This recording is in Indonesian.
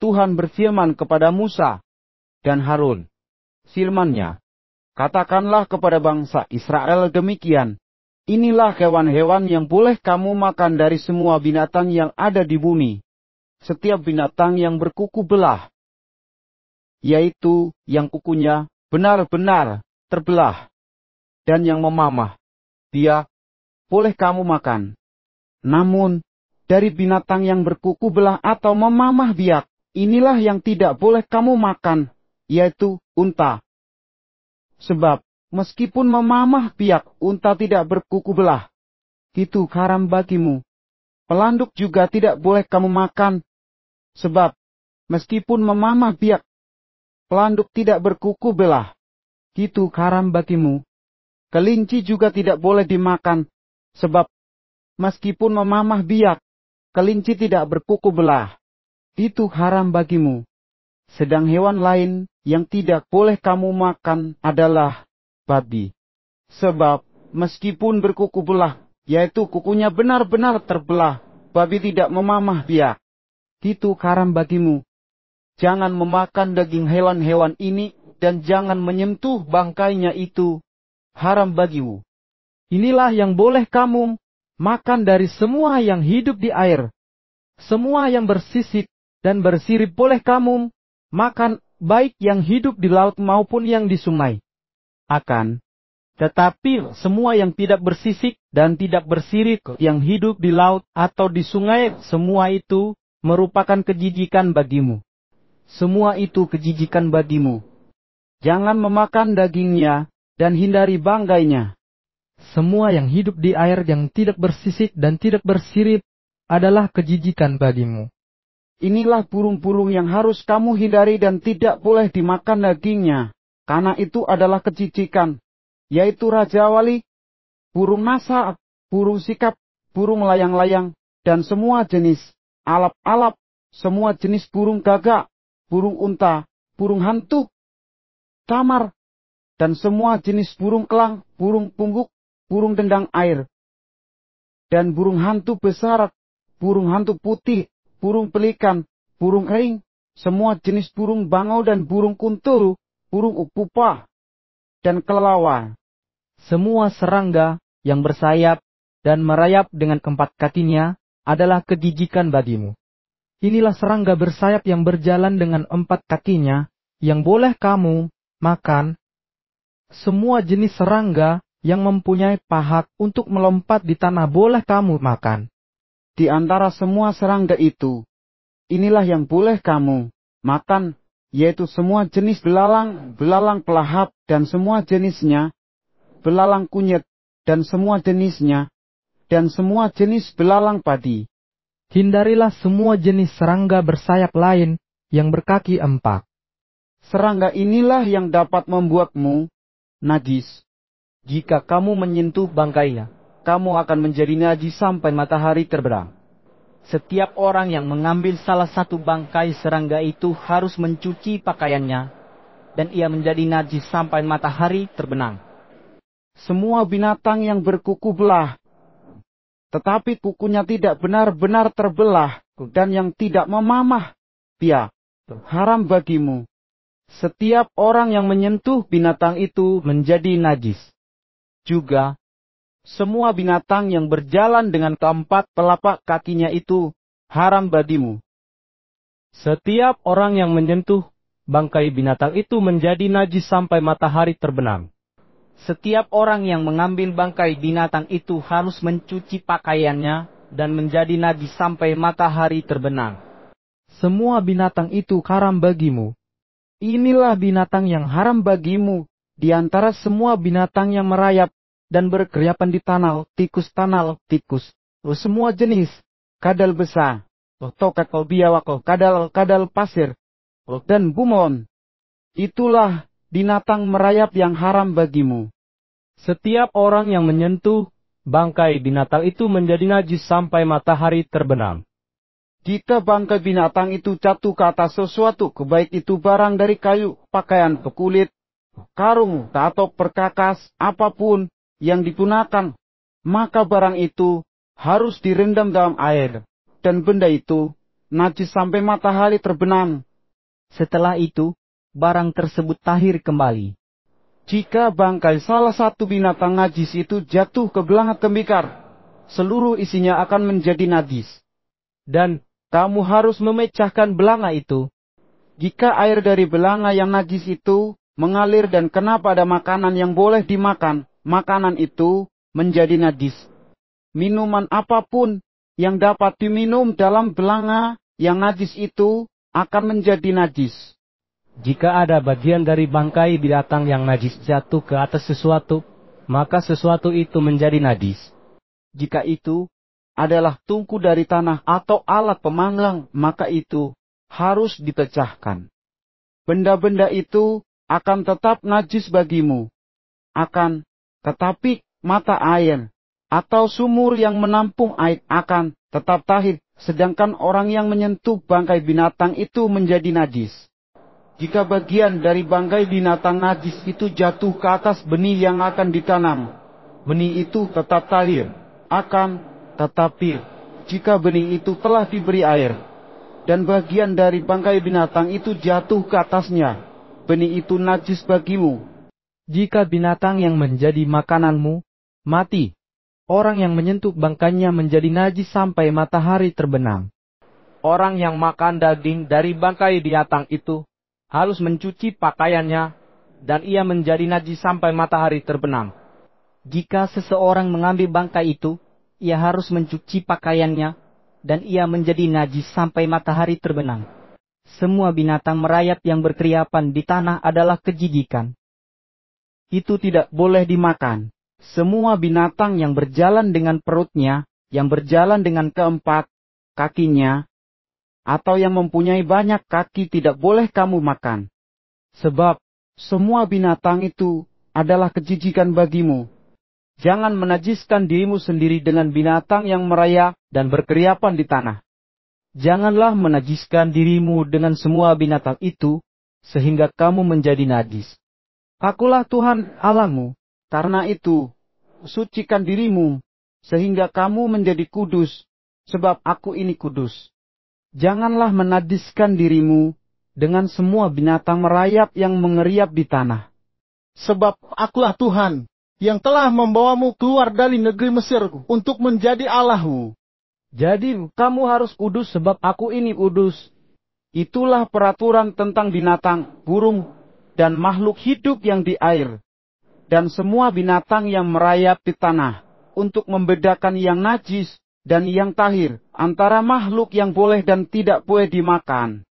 Tuhan berfirman kepada Musa dan Harun, firman-Nya, "Katakanlah kepada bangsa Israel demikian, inilah hewan-hewan yang boleh kamu makan dari semua binatang yang ada di bumi. Setiap binatang yang berkuku belah, yaitu yang kukunya benar-benar terbelah, dan yang memamah, dia boleh kamu makan. Namun, dari binatang yang berkuku belah atau memamah biak, inilah yang tidak boleh kamu makan, yaitu unta. Sebab, meskipun memamah biak, unta tidak berkuku belah. Itu haram bagimu. Pelanduk juga tidak boleh kamu makan. Sebab, meskipun memamah biak, pelanduk tidak berkuku belah. Itu haram bagimu. Kelinci juga tidak boleh dimakan. Sebab, meskipun memamah biak, kelinci tidak berkuku belah. Itu haram bagimu. Sedang hewan lain yang tidak boleh kamu makan adalah babi. Sebab, meskipun berkuku belah, yaitu kukunya benar-benar terbelah, babi tidak memamah biak. Itu haram bagimu. Jangan memakan daging hewan-hewan ini, dan jangan menyentuh bangkainya itu. Haram bagimu. Inilah yang boleh kamu makan dari semua yang hidup di air. Semua yang bersisik dan bersirip boleh kamu makan, baik yang hidup di laut maupun yang di sungai. Tetapi semua yang tidak bersisik dan tidak bersirip yang hidup di laut atau di sungai, semua itu merupakan kejijikan bagimu. Semua itu kejijikan bagimu. Jangan memakan dagingnya dan hindari bangkainya. Semua yang hidup di air yang tidak bersisik dan tidak bersirip adalah kejijikan bagimu. Inilah burung-burung yang harus kamu hindari dan tidak boleh dimakan dagingnya, karena itu adalah kejijikan, yaitu rajawali, burung nasa, burung sikap, burung layang-layang, dan semua jenis alap-alap, semua jenis burung gagak, burung unta, burung hantu, tamar, dan semua jenis burung kelang, burung pungguk, burung dendang air, dan burung hantu besar, burung hantu putih, burung pelikan, burung ering, semua jenis burung bangau dan burung kuntul, burung upupa, dan kelelawar. Semua serangga yang bersayap dan merayap dengan keempat kakinya adalah kejijikan bagimu. Inilah serangga bersayap yang berjalan dengan 4 kakinya, yang boleh kamu makan. Semua jenis serangga yang mempunyai pahat untuk melompat di tanah boleh kamu makan. Di antara semua serangga itu, inilah yang boleh kamu makan, yaitu semua jenis belalang, belalang pelahap, dan semua jenisnya, belalang kunyit, dan semua jenisnya, dan semua jenis belalang padi. Hindarilah semua jenis serangga bersayap lain yang berkaki 4. Serangga inilah yang dapat membuatmu najis. Jika kamu menyentuh bangkainya, kamu akan menjadi najis sampai matahari terbenam. Setiap orang yang mengambil salah satu bangkai serangga itu harus mencuci pakaiannya, dan ia menjadi najis sampai matahari terbenam. Semua binatang yang berkuku belah, tetapi kukunya tidak benar-benar terbelah, dan yang tidak memamah biak, haram bagimu. Setiap orang yang menyentuh binatang itu menjadi najis. Juga, semua binatang yang berjalan dengan keempat telapak kakinya itu haram bagimu. Setiap orang yang menyentuh bangkai binatang itu menjadi najis sampai matahari terbenam. Setiap orang yang mengambil bangkai binatang itu harus mencuci pakaiannya dan menjadi najis sampai matahari terbenam. Semua binatang itu haram bagimu. Inilah binatang yang haram bagimu di antara semua binatang yang merayap dan berkeriapan di tanah tikus, semua jenis kadal besar, tokak biawak, kadal pasir, dan bumon. Itulah binatang merayap yang haram bagimu. Setiap orang yang menyentuh bangkai binatang itu menjadi najis sampai matahari terbenam. Jika bangkai binatang itu jatuh ke atas sesuatu, baik itu barang dari kayu, pakaian, kulit, karung, atau perkakas, apapun yang digunakan, maka barang itu harus direndam dalam air, dan benda itu najis sampai matahari terbenam. Setelah itu, barang tersebut tahir kembali. Jika bangkai salah satu binatang najis itu jatuh ke belanga tembikar, seluruh isinya akan menjadi najis. Dan kamu harus memecahkan belanga itu. Jika air dari belanga yang najis itu mengalir dan kena pada makanan yang boleh dimakan, makanan itu menjadi najis. Minuman apapun yang dapat diminum dalam belanga yang najis itu akan menjadi najis. Jika ada bagian dari bangkai binatang yang najis jatuh ke atas sesuatu, maka sesuatu itu menjadi najis. Jika itu adalah tungku dari tanah atau alat pemanggang, maka itu harus dipecahkan. Benda-benda itu akan tetap najis bagimu. Tetapi mata air atau sumur yang menampung air akan tetap tahir, sedangkan orang yang menyentuh bangkai binatang itu menjadi najis. Jika bagian dari bangkai binatang najis itu jatuh ke atas benih yang akan ditanam, benih itu tetap tahir. Tetapi jika benih itu telah diberi air, dan bagian dari bangkai binatang itu jatuh ke atasnya, benih itu najis bagimu. Jika binatang yang menjadi makananmu mati, orang yang menyentuh bangkainya menjadi najis sampai matahari terbenam. Orang yang makan daging dari bangkai binatang itu harus mencuci pakaiannya, dan ia menjadi najis sampai matahari terbenam. Jika seseorang mengambil bangkai itu, ia harus mencuci pakaiannya, dan ia menjadi najis sampai matahari terbenam. Semua binatang merayap yang berkeriapan di tanah adalah kejijikan. Itu tidak boleh dimakan. Semua binatang yang berjalan dengan perutnya, yang berjalan dengan keempat kakinya, atau yang mempunyai banyak kaki tidak boleh kamu makan. Sebab semua binatang itu adalah kejijikan bagimu. Jangan menajiskan dirimu sendiri dengan binatang yang merayap dan berkeriapan di tanah. Janganlah menajiskan dirimu dengan semua binatang itu, sehingga kamu menjadi najis. Akulah Tuhan Allahmu, karena itu, sucikan dirimu, sehingga kamu menjadi kudus, sebab aku ini kudus. Janganlah menajiskan dirimu dengan semua binatang merayap yang mengeriap di tanah. Sebab akulah Tuhan, yang telah membawamu keluar dari negeri Mesir untuk menjadi Allahmu. Jadi kamu harus kudus sebab aku ini kudus. Itulah peraturan tentang binatang, burung, dan makhluk hidup yang di air, dan semua binatang yang merayap di tanah, untuk membedakan yang najis dan yang tahir, antara makhluk yang boleh dan tidak boleh dimakan.